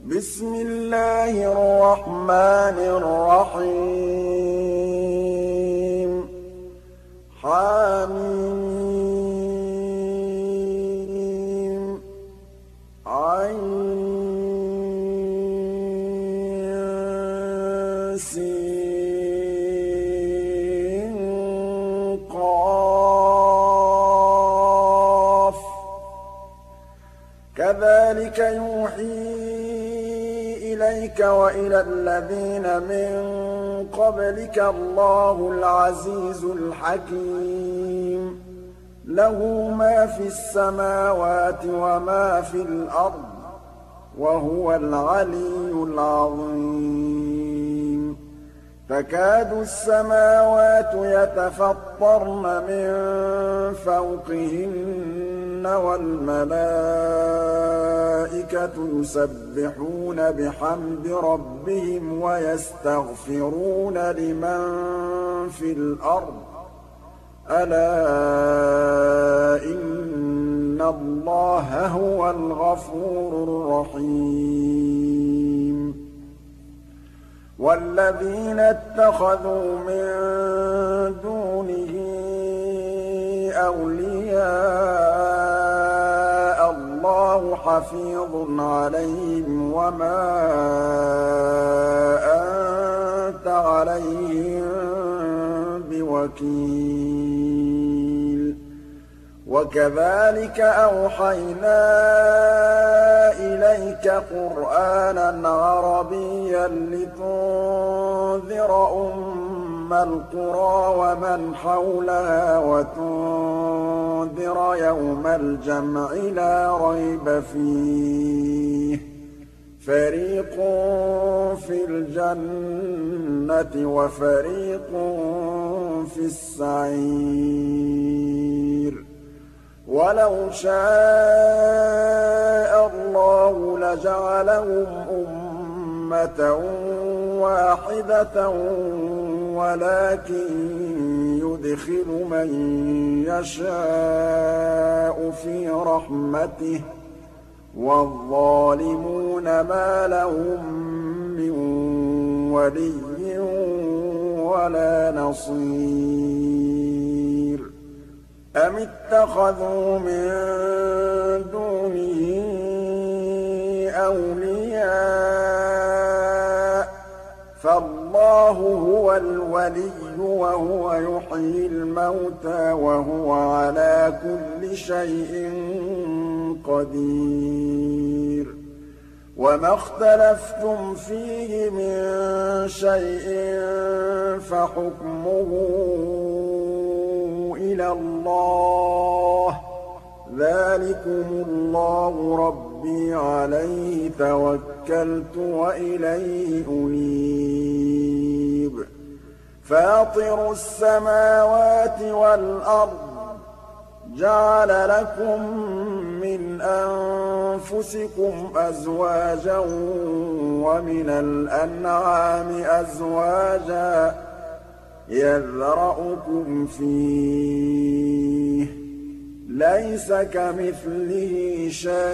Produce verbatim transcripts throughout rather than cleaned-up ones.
بسم الله الرحمن الرحيم حم عين سين قاف كذلك يوحي إليك وإلى الذين من قبلك الله العزيز الحكيم له ما في السماوات وما في الأرض وهو العلي العظيم تكاد السماوات يتفطرن من فوقهن والملائكة يسبحون بحمد ربهم ويستغفرون لمن في الأرض ألا إن الله هو الغفور الرحيم والذين اتخذوا من دونه أولياء الله حفيظ عليهم وما أنت عليهم بوكيل وكذلك أوحينا إليك قرآنا عربيا لتنذر أم القرى ومن حولها وتنذر يوم الجمع لا ريب فيه فريق في الجنة وفريق في السعير ولو شاء الله لجعلهم أمة واحدة ولكن يدخل من يشاء في رحمته والظالمون ما لهم من ولي ولا نصير أم اتخذوا من دونه أولياء فالله هو الولي وهو يحيي الموتى وهو على كل شيء قدير وما اختلفتم فيه من شيء فحكمه إلى الله ذلكم الله ربي عليه توكلت وإليه أنيب فاطر السماوات والأرض جعل لكم من أنفسكم أزواجا ومن الأنعام أزواجا يذرأكم فيه ليس كمثله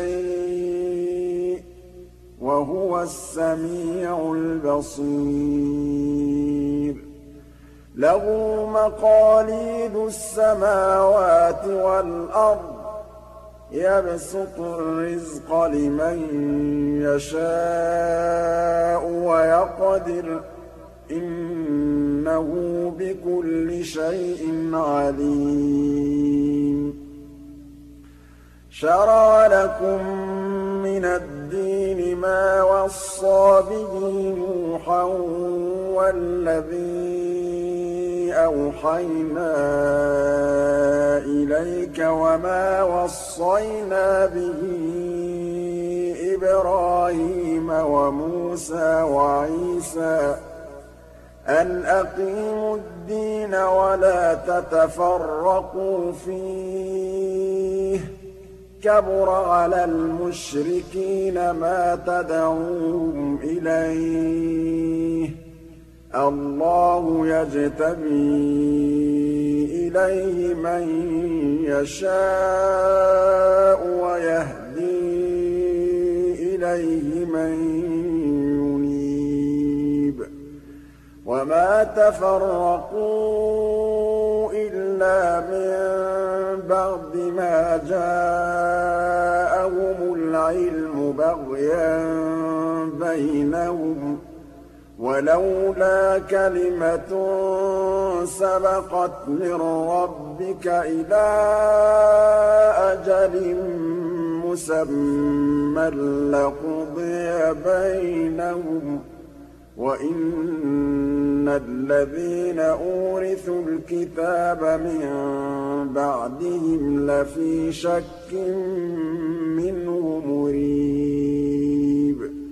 شيء وهو السميع البصير له مقاليد السماوات والأرض يبسط الرزق لمن يشاء ويقدر إنه بكل شيء عليم شرع لكم من الدين ما وصى به نوحا والذي أوحينا إليك وما وصينا به إبراهيم وموسى وعيسى أن أقيموا الدين ولا تتفرقوا فيه كبر على المشركين ما تدعوهم إليه الله يجتبي إليه من يشاء ويهدي إِلَيْهِ مَن يُنِيبُ وَمَا تَفَرَّقُوا إِلَّا مِن بَعْدِ مَا جَاءَهُمُ الْعِلْمُ بَغْيًا بَيْنَهُمْ ۚ وَلَوْلَا كَلِمَةٌ سَبَقَتْ مِن رَّبِّكَ إِلَىٰ أَجَلٍ مُّسَمًّى لَّقُضِيَ بَيْنَهُمْ ۚ وَإِنَّ الَّذِينَ أُورِثُوا الْكِتَابَ مِن بَعْدِهِمْ لَفِي شَكٍّ مِّنْهُ مُرِيبٍ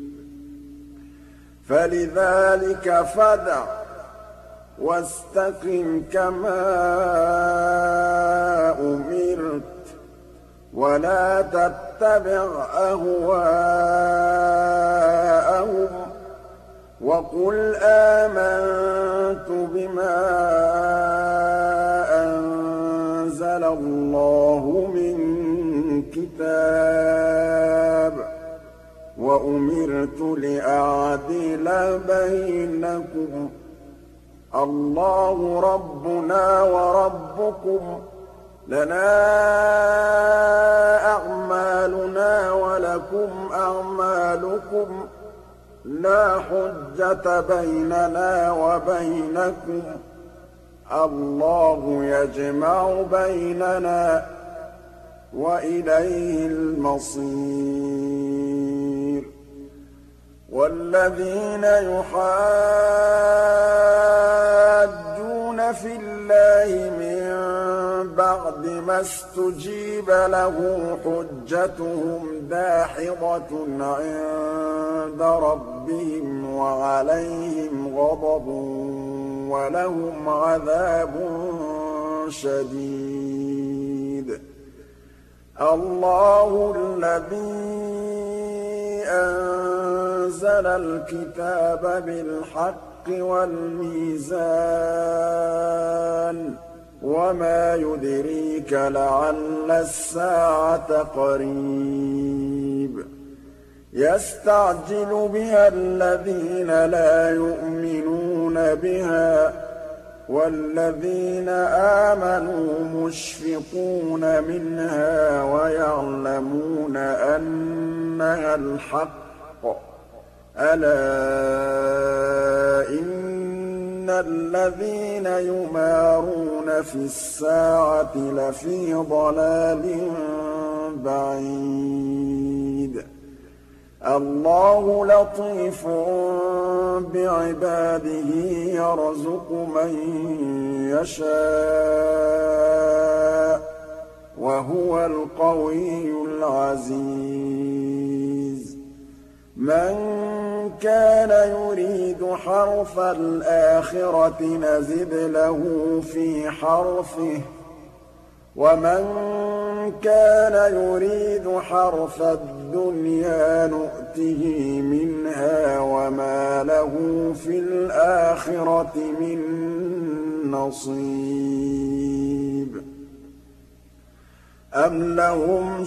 فَلِذَٰلِكَ فَادْعُ وَاسْتَقِمْ كَمَا أُمِرْتَ وَلَا تَتَّبِعْ أَهْوَاءَهُمْ وَقُلْ آمَنتُ بِمَا أَنزَلَ اللَّهُ مِن كِتَابٍ وَأُمِرْتُ لِأَعْدِلَ بَيْنَكُمُ ۖ اللَّهُ رَبُّنَا وَرَبُّكُمْ لَنَا أَعْمَالُنَا وَلَكُمْ أَعْمَالُكُمْ لَا حُجَّةَ بَيْنَنَا وَبَيْنَكُمْ ۖ اللَّهُ يَجْمَعُ بَيْنَنَا وَإِلَيْهِ الْمَصِيرُ وَالَّذِينَ يُحَاجُّونَ فِي اللَّهِ مِن بَعْدِ مَا اسْتُجِيبَ لَهُ حُجَّتُهُمْ دَاحِضَةٌ عِندَ رَبِّهِمْ وَعَلَيْهِمْ غَضَبٌ وَلَهُمْ عَذَابٌ شَدِيدٌ اللَّهُ الَّذِي أَنزَلَ الْكِتَابَ بِالْحَقِّ وَالْمِيزَانَ وَمَا يُدْرِيكَ لَعَلَّ السَّاعَةَ قَرِيبٌ يَسْتَعْجِلُ بِهَا الَّذِينَ لَا يُؤْمِنُونَ بِهَا ۖ وَالَّذِينَ آمَنُوا مُشْفِقُونَ مِنْهَا وَيَعْلَمُونَ أَنَّهَا الْحَقُّ ۗ أَلَا إِنَّ الَّذِينَ يُمَارُونَ فِي السَّاعَةِ لَفِي ضَلَالٍ بَعِيدٍ اللَّهُ لَطِيفٌ بِعِبَادِهِ يَرْزُقُ مَن يَشَاءُ ۖ وَهُوَ الْقَوِيُّ الْعَزِيزُ مَن كَانَ يُرِيدُ حَرْثَ الْآخِرَةِ نَزِدْ لَهُ فِي حَرْثِهِ ۖ وَمَن كَانَ يُرِيدُ حَرْثَ الدُّنْيَا نُؤْتِهِ مِنْهَا وَمَا لَهُ فِي الْآخِرَةِ مِن نَّصِيبٍ أَمْ لَهُمْ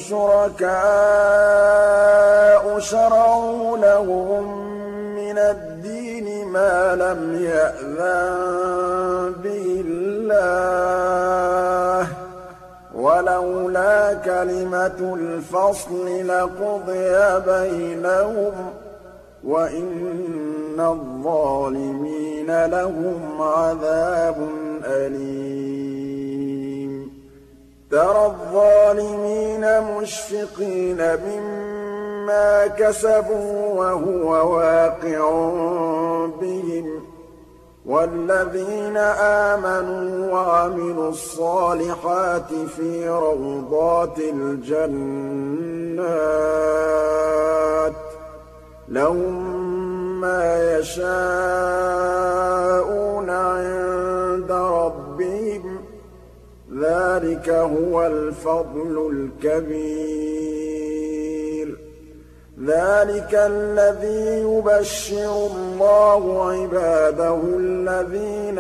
شُرَكَاءُ شَرَعُوا لَهُم مِّنَ الدِّينِ مَا لَمْ يَأْذَن بِهِ اللَّهُ ۚ وَلَوْلَا كَلِمَةُ الْفَصْلِ لَقُضِيَ بَيْنَهُمْ ۗ وَإِنَّ الظَّالِمِينَ لَهُمْ عَذَابٌ أَلِيمٌ تَرَى الظَّالِمِينَ مُشْفِقِينَ مِمَّا كَسَبُوا وَهُوَ وَاقِعٌ بِهِمْ ۗ وَالَّذِينَ آمَنُوا وَعَمِلُوا الصَّالِحَاتِ فِي رَوْضَاتِ الْجَنَّاتِ لَهُم مَّا يَشَاءُونَ عِندَ رَبِّهِمْ ۚ ذَٰلِكَ هُوَ الْفَضْلُ الْكَبِيرُ ذَٰلِكَ الَّذِي يُبَشِّرُ اللَّهُ عِبَادَهُ الَّذِينَ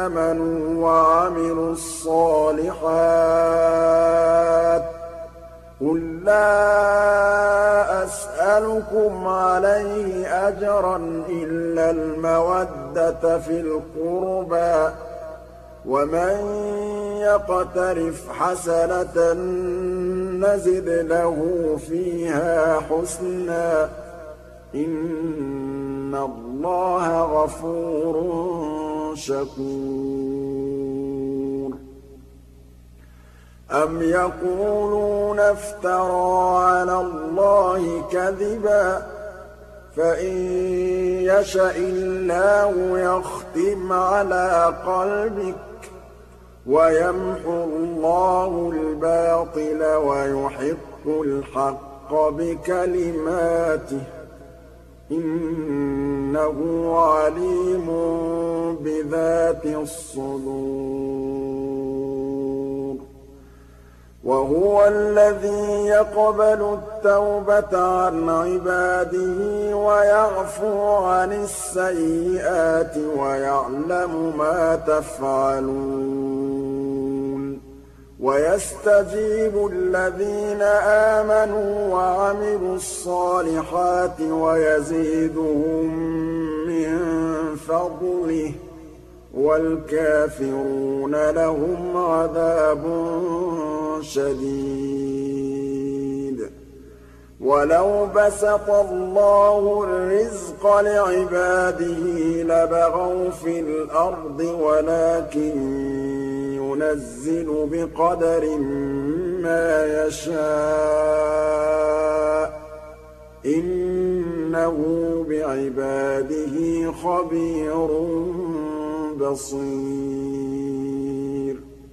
آمَنُوا وَعَمِلُوا الصَّالِحَاتِ قُل لَّا أَسْأَلُكُمْ عَلَيْهِ أَجْرًا إِلَّا الْمَوَدَّةَ فِي الْقُرْبَىٰ ۗ وَمَن يَقْتَرِفْ حَسَنَةً نَّزِدْ لَهُ فِيهَا حُسْنًا ۚ إِنَّ اللَّهَ غَفُورٌ شَكُورٌ. أَمْ يَقُولُونَ افْتَرَىٰ عَلَى اللَّهِ كَذِبًا ۖ فَإِن يَشَإِ اللَّهُ يَخْتِمْ عَلَىٰ قَلْبِكَ وَيَمْحُ اللَّهُ الْبَاطِلَ وَيُحِقُّ الْحَقَّ بِكَلِمَاتِهِ ۚ إِنَّهُ عَلِيمٌ بِذَاتِ الصُّدُورِ. وَهُوَ الَّذِي يَقْبَلُ التَّوْبَةَ عَنْ عِبَادِهِ وَيَعْفُو عَنِ السَّيِّئَاتِ وَيَعْلَمُ مَا تَفْعَلُونَ. وَيَسْتَجِيبُ الَّذِينَ آمَنُوا وَعَمِلُوا الصَّالِحَاتِ وَيَزِيدُهُم مِّن فَضْلِهِ ۚ وَالْكَافِرُونَ لَهُمْ عَذَابٌ شَدِيدٌ. وَلَوْ بَسَطَ اللَّهُ الرِّزْقَ لِعِبَادِهِ لَبَغَوْا فِي الْأَرْضِ وَلَٰكِن يُنَزِّلُ بِقَدَرٍ مَّا يَشَاءُ ۚ إِنَّهُ بِعِبَادِهِ خَبِيرٌ بَصِيرٌ.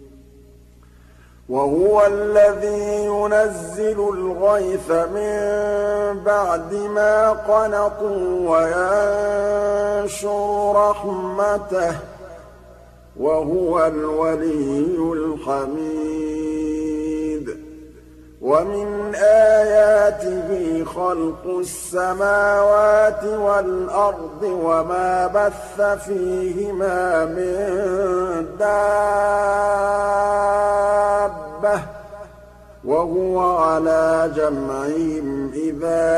وَهُوَ الَّذِي يُنَزِّلُ الْغَيْثَ مِن بَعْدِ مَا قَنَطُوا وَيَنشُرُ رَحْمَتَهُ ۚ وَهُوَ الْوَلِيُّ الْحَمِيدُ. وَمِنْ آيَاتِهِ خَلْقُ السَّمَاوَاتِ وَالْأَرْضِ وَمَا بَثَّ فِيهِمَا مِن دَابَّةٍ ۚ وَهُوَ عَلَىٰ جَمْعِهِمْ إِذَا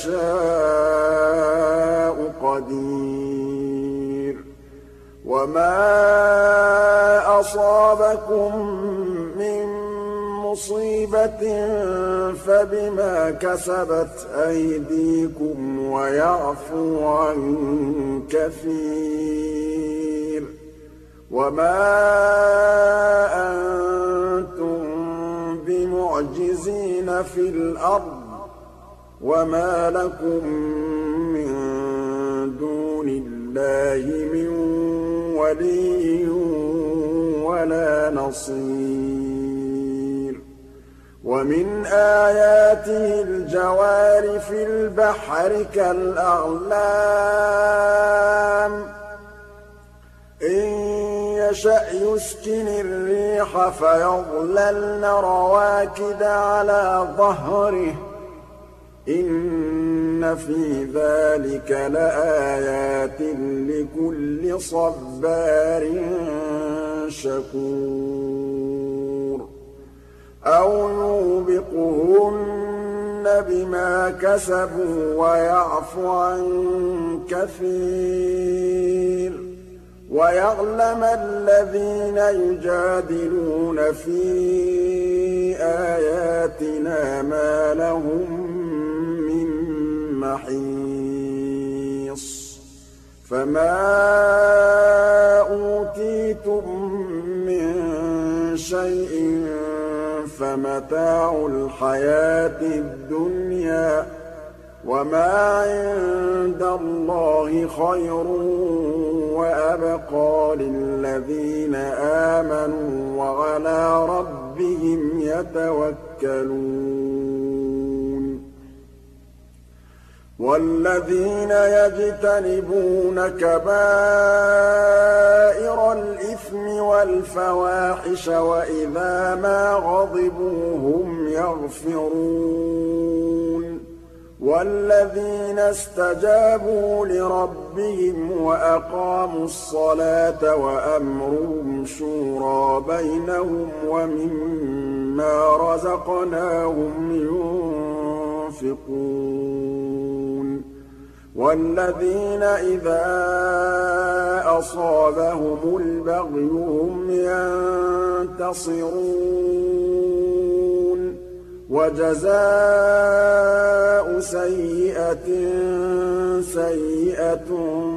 يَشَاءُ قَدِيرٌ. وَمَا أَصَابَكُم مِّن مُّصِيبَةٍ فَبِمَا كَسَبَتْ أَيْدِيكُمْ وَيَعْفُو عَن كَثِيرٍ. وَمَا أَنتُم بِمُعْجِزِينَ فِي الْأَرْضِ ۖ وَمَا لَكُم مِّن دُونِ اللَّهِ مِن وَلِيٍّ وَلَا نَصِيرٍ. وَمِنْ آيَاتِهِ الْجَوَارِ فِي الْبَحْرِ كَالْأَعْلَامِ ۚ إِن يَشَأْ يُسْكِنِ الرِّيحَ فَيَظْلَلْنَ رَوَاكِدَ عَلَىٰ ظَهْرِهِ ۚ إِنَّ فِي ذَٰلِكَ لَآيَاتٍ لِّكُلِّ صَبَّارٍ شَكُورٍ. أَوْ يُوبِقْهُنَّ بِمَا كَسَبُوا وَيَعْفُ عَن كَثِيرٍ. وَيَعْلَمَ الَّذِينَ يُجَادِلُونَ فِي آيَاتِنَا مَا لَهُم مِّن مَّحِيصٍ. فَمَا أُوتِيتُم مِّن شَيْءٍ فَمَتَاعُ الْحَيَاةِ الدُّنْيَا ۖ وَمَا عِندَ اللَّهِ خَيْرٌ وَأَبْقَىٰ لِلَّذِينَ آمَنُوا وَعَلَىٰ رَبِّهِمْ يَتَوَكَّلُونَ. وَالَّذِينَ يَجْتَنِبُونَ كَبَائِرَ الْإِثْمِ وَالْفَوَاحِشَ وَإِذَا مَا غَضِبُوا هُمْ يَغْفِرُونَ. وَالَّذِينَ اسْتَجَابُوا لِرَبِّهِمْ وَأَقَامُوا الصَّلَاةَ وَأَمْرُهُمْ شُورَىٰ بَيْنَهُمْ وَمِمَّا مِّمَّا رَزَقْنَاهُمْ يُنفِقُونَ وَالَّذِينَ إِذَا أَصَابَهُمُ الْبَغْيُ هُمْ يَنتَصِرُونَ وَجَزَاءُ سَيِّئَةٍ سَيِّئَةٌ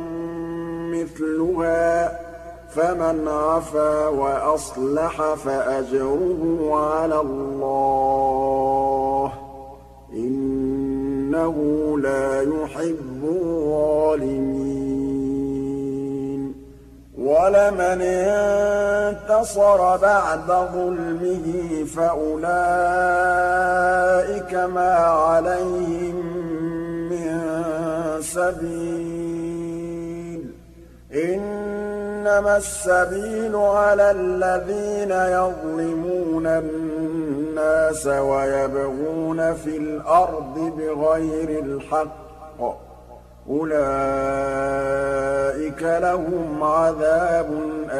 مِّثْلُهَا فَمَنْ عَفَا وَأَصْلَحَ فَأَجْرُهُ عَلَى اللَّهِ ۚ إِنَّهُ لَا يُحِبُّ الظَّالِمِينَ وَلَمَنِ انتَصَرَ بَعْدَ ظُلْمِهِ فَأُولَٰئِكَ مَا عَلَيْهِم مِّن سَبِيلٍ ۚ إِنَّمَا السَّبِيلُ عَلَى الَّذِينَ يَظْلِمُونَ النَّاسَ وَيَبْغُونَ فِي الْأَرْضِ بِغَيْرِ الْحَقِّ ۚ أُولَٰئِكَ لَهُمْ عَذَابٌ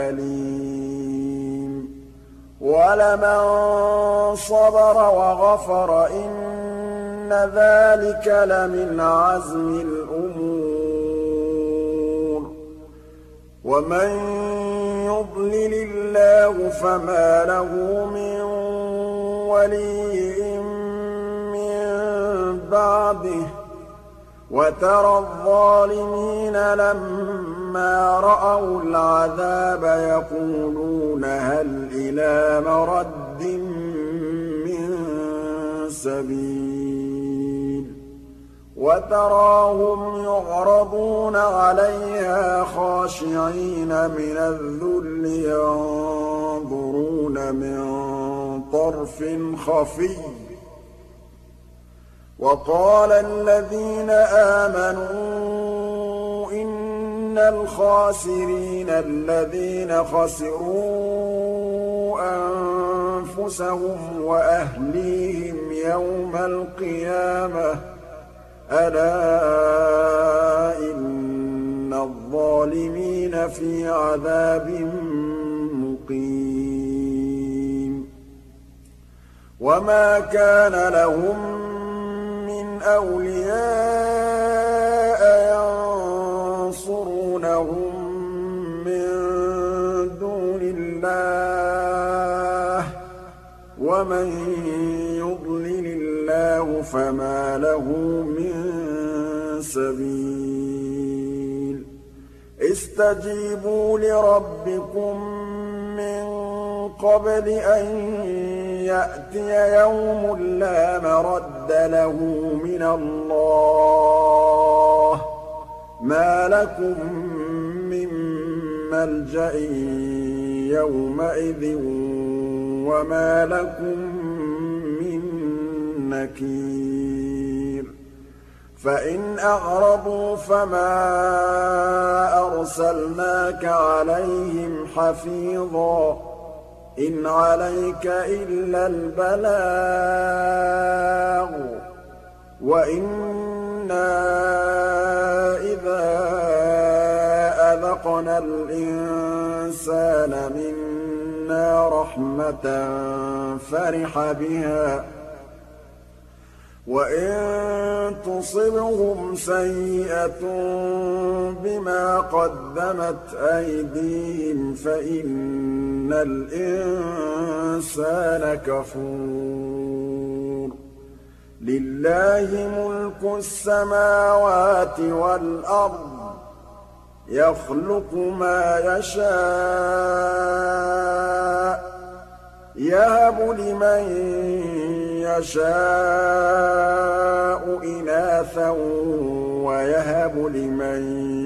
أَلِيمٌ وَلَمَن صَبَرَ وَغَفَرَ إِنَّ ذَٰلِكَ لَمِنْ عَزْمِ الْأُمُورِ وَمَن يُضْلِلِ اللَّهُ فَمَا لَهُ مِن وَلِيٍّ مِّن بَعْدِهِ ۗ وَتَرَى الظَّالِمِينَ لَمَّا رَأَوُا الْعَذَابَ يَقُولُونَ هَلْ إِلَىٰ مَرَدٍّ مِّن سَبِيلٍ وَتَرَاهُمْ يُعْرَضُونَ عَلَيْهَا خَاشِعِينَ مِنَ الذُّلِّ يَنظُرُونَ مِن طَرْفٍ خَفِيٍّ وَقَالَ الَّذِينَ آمَنُوا إِنَّ الْخَاسِرِينَ الَّذِينَ خَسِرُوا أَنفُسَهُمْ وَأَهْلِيهِمْ يَوْمَ الْقِيَامَةِ ۗ أَلَا إِنَّ الظَّالِمِينَ فِي عَذَابٍ مُّقِيمٍ وَمَا كَانَ لَهُم مِّنْ أَوْلِيَاءَ يَنصُرُونَهُم مِّن دُونِ اللَّهِ ۗ وَمَن يُضْلِلِ اللَّهُ فَمَا لَهُ مِن سَبِيلٍ اسْتَجِيبُوا لِرَبِّكُم مِّن قَبْلِ أَن يَأْتِيَ يَوْمٌ لَّا مَرَدَّ لَهُ مِنَ اللَّهِ ۚ مَا لَكُم مِّن مَّلْجَإٍ يَوْمَئِذٍ وَمَا لَكُم مِّن نَّكِيرٍ فَإِنْ أَعْرَضُوا فَمَا أَرْسَلْنَاكَ عَلَيْهِمْ حَفِيظًا ۖ إِنْ عَلَيْكَ إِلَّا الْبَلَاغُ ۗ وَإِنَّا إِذَا أَذَقْنَا الْإِنسَانَ مِنَّا رَحْمَةً فَرِحَ بِهَا ۖ وَإِن تُصِبْهُمْ سَيِّئَةٌ بِمَا قَدَّمَتْ أَيْدِيهِمْ فَإِنَّ الْإِنسَانَ كَفُورٌ لِلَّهِ مُلْكُ السَّمَاوَاتِ وَالْأَرْضِ ۚ يَخْلُقُ مَا يَشَاءُ ۚ يَهَبُ لِمَن يَشَاءُ إِنَاثًا وَيَهَبُ لِمَن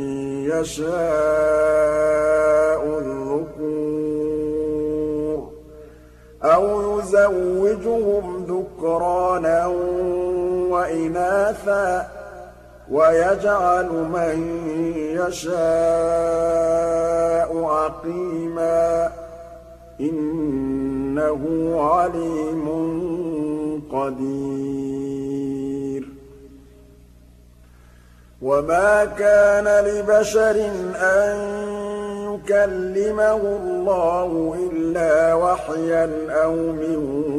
يَشَاءُ الذُّكُورَ أَوْ يُزَوِّجُهُمْ ذُكْرَانًا وَإِنَاثًا ۖ وَيَجْعَلُ مَن يَشَاءُ عَقِيمًا ۚ إِنَّهُ عَلِيمٌ قَدِيرٌ وَمَا كَانَ لِبَشَرٍ أَن يكلمه الله إلا وحيا أو من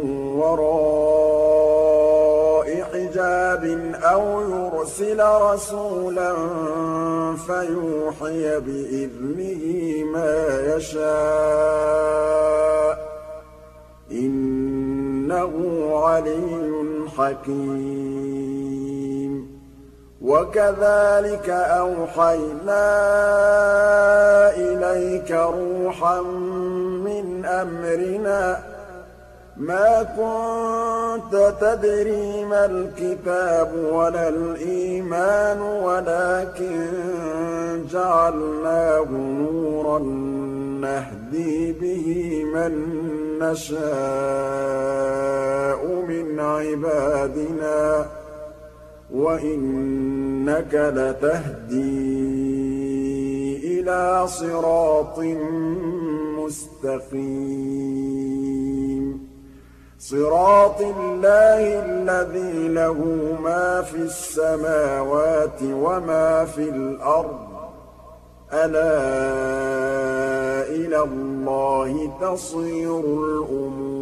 وراء حجاب أو يرسل رسولا فيوحي بإذنه ما يشاء إنه علي حكيم وكذلك أوحينا إليك روحا من أمرنا ما كنت تدري ما الكتاب ولا الإيمان ولكن جعلناه نورا نهدي به من نشاء من عبادنا وإنك لتهدي إلى صراط مستقيم صراط الله الذي له ما في السماوات وما في الأرض ألا إلى الله تصير الأمور